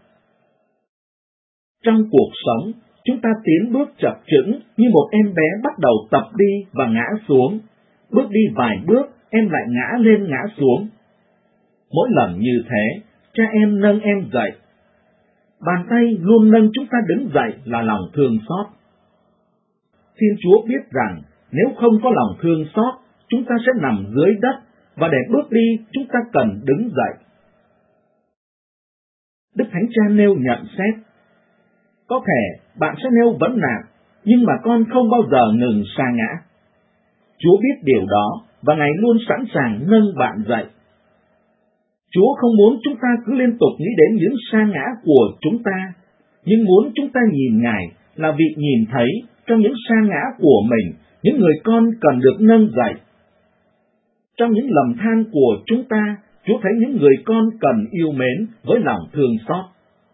Trong cuộc sống, chúng ta tiến bước chập chững như một em bé bắt đầu tập đi và ngã xuống. Bước đi vài bước, em lại ngã lên ngã xuống. Mỗi lần như thế, cha em nâng em dậy. Bàn tay luôn nâng chúng ta đứng dậy là lòng thương xót. Xin Chúa biết rằng, nếu không có lòng thương xót, chúng ta sẽ nằm dưới đất, và để bước đi, chúng ta cần đứng dậy. Đức Thánh Cha nêu nhận xét: có thể bạn sẽ nêu vấn nạn, nhưng mà con không bao giờ ngừng sa ngã. Chúa biết điều đó, và Ngài luôn sẵn sàng nâng bạn dậy. Chúa không muốn chúng ta cứ liên tục nghĩ đến những sa ngã của chúng ta, nhưng muốn chúng ta nhìn Ngài là việc nhìn thấy trong những sa ngã của mình, những người con cần được nâng dậy. Trong những lầm than của chúng ta, Chúa thấy những người con cần yêu mến với lòng thương xót.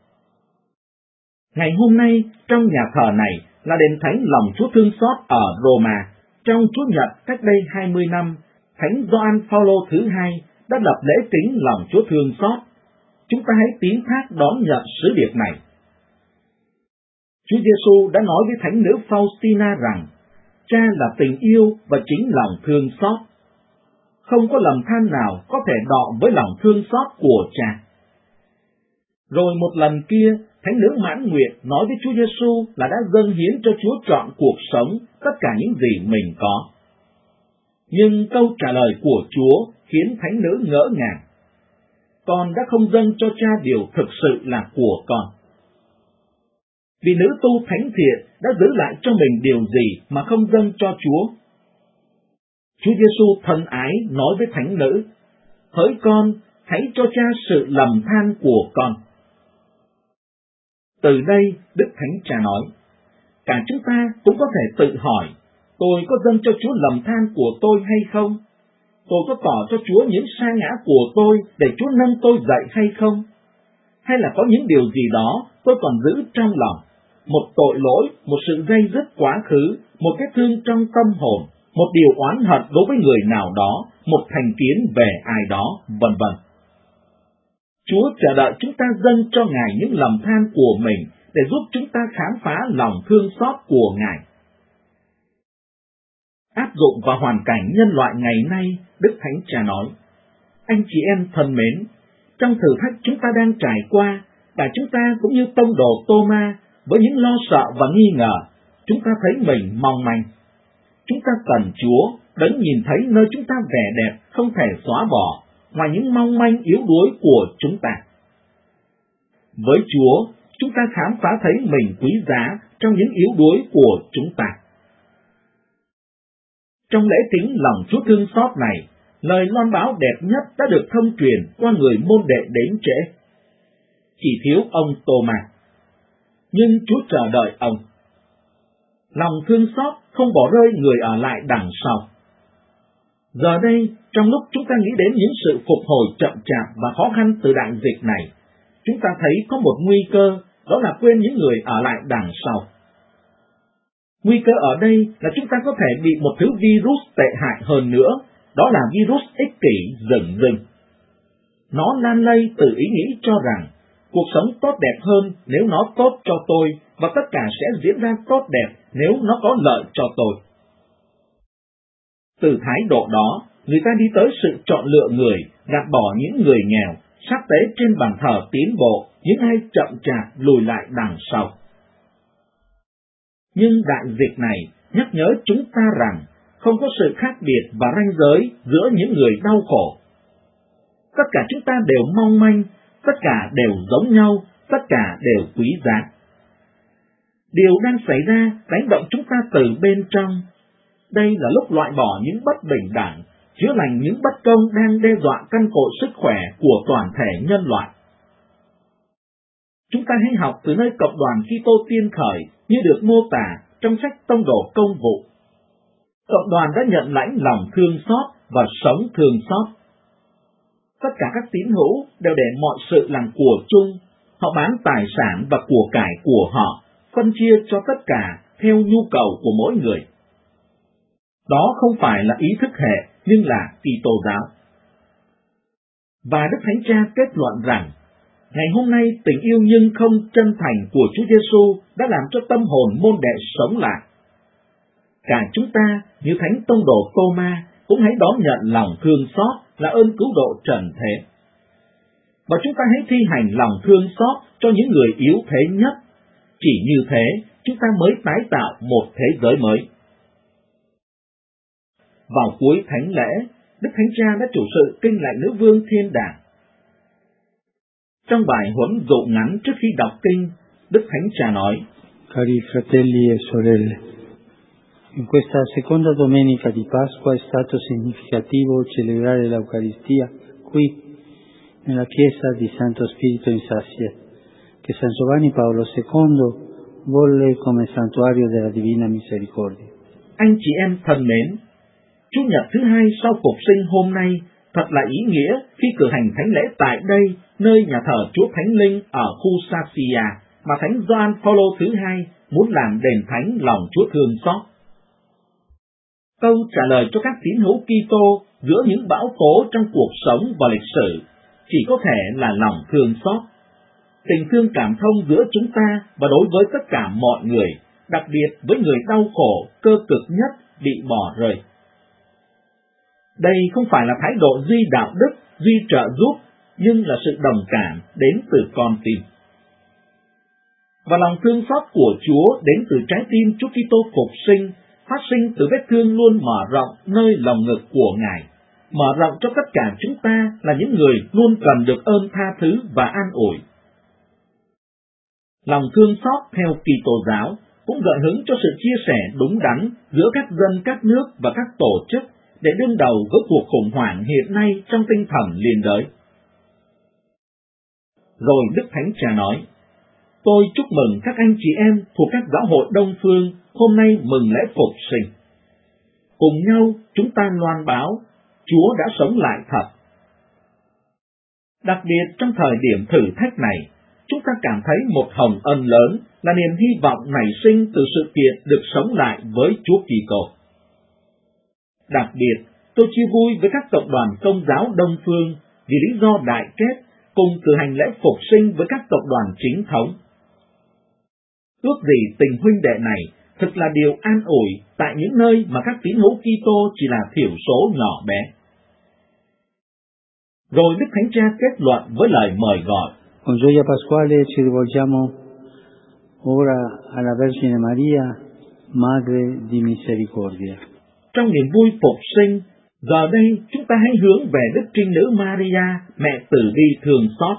Ngày hôm nay, trong nhà thờ này là đền thánh lòng Chúa thương xót ở Roma. Trong Chúa Nhật cách đây 20 năm, Thánh Gioan Phaolô thứ 2 đã lập lễ kính lòng Chúa thương xót. Chúng ta hãy tín thác đón nhận sứ điệp này. Chúa Giêsu đã nói với thánh nữ Faustina rằng Cha là tình yêu và chính lòng thương xót. Không có lầm than nào có thể đọ với lòng thương xót của Cha. Rồi một lần kia, thánh nữ mãn nguyện nói với Chúa Giêsu là đã dâng hiến cho Chúa trọn cuộc sống, tất cả những gì mình có. Nhưng câu trả lời của Chúa khiến thánh nữ ngỡ ngàng. Con đã không dâng cho Cha điều thực sự là của con. Vì nữ tu thánh thiện đã giữ lại cho mình điều gì mà không dâng cho Chúa? Chúa Giêsu thân ái nói với thánh nữ, hỡi con, hãy cho Cha sự lầm than của con. Từ đây, Đức Thánh Cha nói, cả chúng ta cũng có thể tự hỏi, tôi có dâng cho Chúa lầm than của tôi hay không? Tôi có tỏ cho Chúa những sa ngã của tôi để Chúa nâng tôi dậy hay không? Hay là có những điều gì đó tôi còn giữ trong lòng, một tội lỗi, một sự day dứt quá khứ, một cái thương trong tâm hồn, một điều oán hận đối với người nào đó, một thành kiến về ai đó, vân vân. Chúa chờ đợi chúng ta dâng cho Ngài những lầm than của mình để giúp chúng ta khám phá lòng thương xót của Ngài. Áp dụng vào hoàn cảnh nhân loại ngày nay, Đức Thánh Cha nói, anh chị em thân mến, trong thử thách chúng ta đang trải qua, cả chúng ta cũng như tông đồ Tô-ma, với những lo sợ và nghi ngờ, chúng ta thấy mình mong manh. Chúng ta cần Chúa, đấng nhìn thấy nơi chúng ta vẻ đẹp không thể xóa bỏ, ngoài những mong manh yếu đuối của chúng ta. Với Chúa, chúng ta khám phá thấy mình quý giá trong những yếu đuối của chúng ta. Trong lễ kính lòng Chúa thương xót này, lời loan báo đẹp nhất đã được thông truyền qua người môn đệ đến trễ. Chỉ thiếu ông Tô-ma. Nhưng Chúa chờ đợi ông. Lòng thương xót không bỏ rơi người ở lại đằng sau. Giờ đây, trong lúc chúng ta nghĩ đến những sự phục hồi chậm chạp và khó khăn từ đại dịch này, chúng ta thấy có một nguy cơ, đó là quên những người ở lại đằng sau. Nguy cơ ở đây là chúng ta có thể bị một thứ virus tệ hại hơn nữa, đó là virus ích kỷ rừng rưng. Nó lan lây từ ý nghĩ cho rằng cuộc sống tốt đẹp hơn nếu nó tốt cho tôi, và tất cả sẽ diễn ra tốt đẹp nếu nó có lợi cho tôi. Từ thái độ đó, người ta đi tới sự chọn lựa người, gạt bỏ những người nghèo, sát tế trên bàn thờ tiến bộ, những ai chậm chạp lùi lại đằng sau. Nhưng đại dịch này nhắc nhớ chúng ta rằng không có sự khác biệt và ranh giới giữa những người đau khổ. Tất cả chúng ta đều mong manh, tất cả đều giống nhau, tất cả đều quý giá. Điều đang xảy ra đánh động chúng ta từ bên trong. Đây là lúc loại bỏ những bất bình đẳng, chữa lành những bất công đang đe dọa căn cội sức khỏe của toàn thể nhân loại. Chúng ta hãy học từ nơi cộng đoàn Kitô tiên khởi như được mô tả trong sách Tông đồ Công vụ. Cộng đoàn đã nhận lãnh lòng thương xót và sống thương xót. Tất cả các tín hữu đều để mọi sự làm của chung, họ bán tài sản và của cải của họ, phân chia cho tất cả theo nhu cầu của mỗi người. Đó không phải là ý thức hệ, nhưng là Kitô giáo. Và Đức Thánh Cha kết luận rằng, ngày hôm nay tình yêu nhưng không chân thành của Chúa Giêsu đã làm cho tâm hồn môn đệ sống lại. Cả chúng ta, như Thánh Tông đồ Tô-ma, cũng hãy đón nhận lòng thương xót là ơn cứu độ trần thế. Và chúng ta hãy thi hành lòng thương xót cho những người yếu thế nhất. Chỉ như thế, chúng ta mới tái tạo một thế giới mới. Vào cuối thánh lễ, Đức Thánh Cha đã chủ sự kinh lạy Nữ Vương Thiên Đàng. Trong bài huấn dụ ngắn trước khi đọc kinh, Đức Thánh Cha nói: Cari fratelli e sorelle, in questa seconda domenica di Pasqua è stato significativo celebrare l'Eucaristia qui, nella chiesa di Santo Spirito in Sassia, che San Giovanni Paolo II volle come santuario della Divina Misericordia. Anh chị em thân mến, Chủ nhật thứ hai sau phục sinh hôm nay thật là ý nghĩa khi cử hành thánh lễ tại đây, nơi nhà thờ Chúa Thánh Linh ở khu Sassia mà Thánh Gioan Phaolô thứ hai muốn làm đền thánh lòng Chúa thương xót. Câu trả lời cho các tín hữu Kitô giữa những bão tố trong cuộc sống và lịch sử chỉ có thể là lòng thương xót. tình thương cảm thông giữa chúng ta và đối với tất cả mọi người, đặc biệt với người đau khổ, cơ cực nhất, bị bỏ rơi. Đây không phải là thái độ duy đạo đức, duy trợ giúp, nhưng là sự đồng cảm đến từ con tim. Và lòng thương xót của Chúa đến từ trái tim Chúa Kitô phục sinh, phát sinh từ vết thương luôn mở rộng nơi lòng ngực của Ngài, mở rộng cho tất cả chúng ta là những người luôn cần được ơn tha thứ và an ủi. Lòng thương xót theo Kitô giáo cũng gợi hứng cho sự chia sẻ đúng đắn giữa các dân các nước và các tổ chức để đương đầu với cuộc khủng hoảng hiện nay trong tinh thần liên đới. Rồi Đức Thánh Cha nói, tôi chúc mừng các anh chị em thuộc các giáo hội Đông Phương hôm nay mừng lễ phục sinh. Cùng nhau chúng ta loan báo, Chúa đã sống lại thật. Đặc biệt trong thời điểm thử thách này, chúng ta cảm thấy một hồng ân lớn là niềm hy vọng nảy sinh từ sự kiện được sống lại với Chúa Kitô. Đặc biệt, tôi chia vui với các cộng đoàn Công giáo Đông Phương vì lý do đại kết cùng cử hành lễ phục sinh với các cộng đoàn chính thống. Ước gì tình huynh đệ này thực là điều an ủi tại những nơi mà các tín hữu Kitô chỉ là thiểu số nhỏ bé. Rồi Đức Thánh Cha kết luận với lời mời gọi. Con gioia pasquale ci rivolgiamo ora alla Vergine Maria, Madre di Misericordia. Trong niềm vui phục sinh, giờ đây chúng ta hãy hướng về Đức Trinh Nữ Maria, mẹ tử bi thương xót.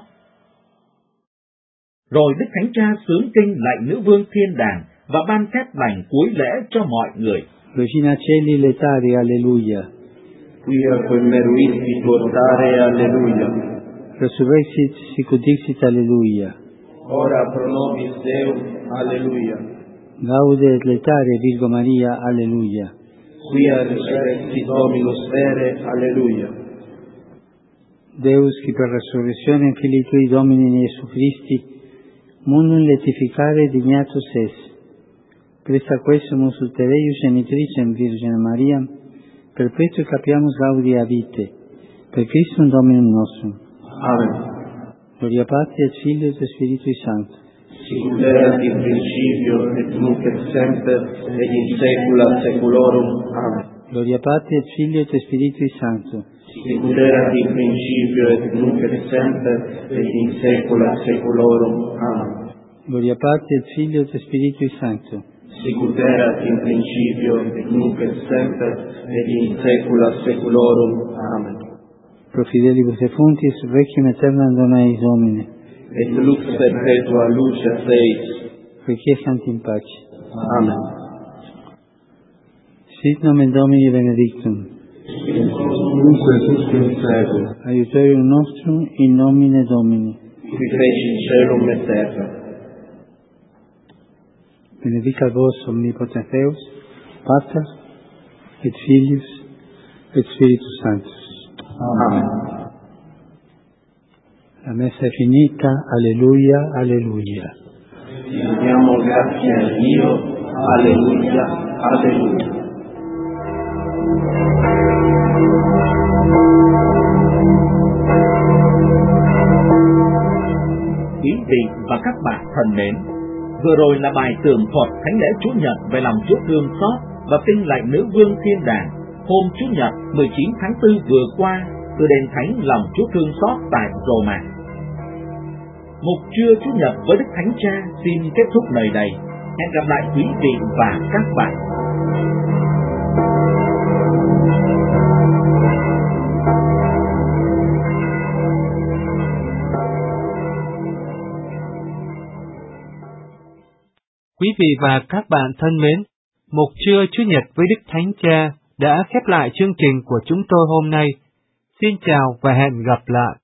Rồi Đức Thánh Cha xướng kinh lạy Nữ Vương Thiên Đàng và ban phép lành cuối lễ cho mọi người. Regina Celi letare, alleluia. Quia quem meruisti portare, alleluia. Resurrexit sic ut dixit, alleluia. Ora pro nobis Deum, alleluia. Gaude et letare Virgo Maria, alleluia. Quia resurrexit Dominus vere, alleluia. Deus, qui per resurrezione Filii Tui Domini Iesu Christi, mundum letificare dignatus es, presta quesumus ut Eius genitricem Virgine Mariam, perpetuo capiamus gaudia vitae, per Christum Dominum nostrum. Amen. Gloria Patri et Filio et Spiritui Sancto. Sicut erat in principio et nunc et semper et in saecula saeculorum. Amen. Gloria Patri et Filio et Spiritui Sancto. Sicut erat in principio et nunc et semper et in saecula saeculorum. Amen. Gloria Patri et Filio et Spiritui Sancto. Sicut erat in principio et nunc et semper et in saecula saeculorum. Amen. Pro fidelibus defunctis requiem aeternam dona eis Domine. Et lux perpetua luce eis. Requiescant in pace. Amen. Sit nomen Domini benedictum. Nunque et usque in saecula. Aiutorium nostrum in nomine Domini. Qui fecit caelum et terra. Benedicat vos omnipotens Deus, Pater et Filius et Spiritus Sanctus. Amen. La messa è finita, alleluia, alleluia. Diamo grazie a Dio, alleluia, alleluia. Quý vị và các bạn thân mến, vừa rồi là bài tường thuật thánh lễ Chúa Nhật về lòng Chúa thương xót và kinh lạy Nữ Vương Thiên Đàng hôm Chủ nhật 19 tháng 4 vừa qua từ đền thánh lòng Chúa thương xót tại Roma. Mục trưa Chủ nhật với Đức Thánh Cha xin kết thúc nơi đây. Hẹn gặp lại quý vị và các bạn. Quý vị và các bạn thân mến, Mục trưa Chủ nhật với Đức Thánh Cha đã khép lại chương trình của chúng tôi hôm nay. Xin chào và hẹn gặp lại.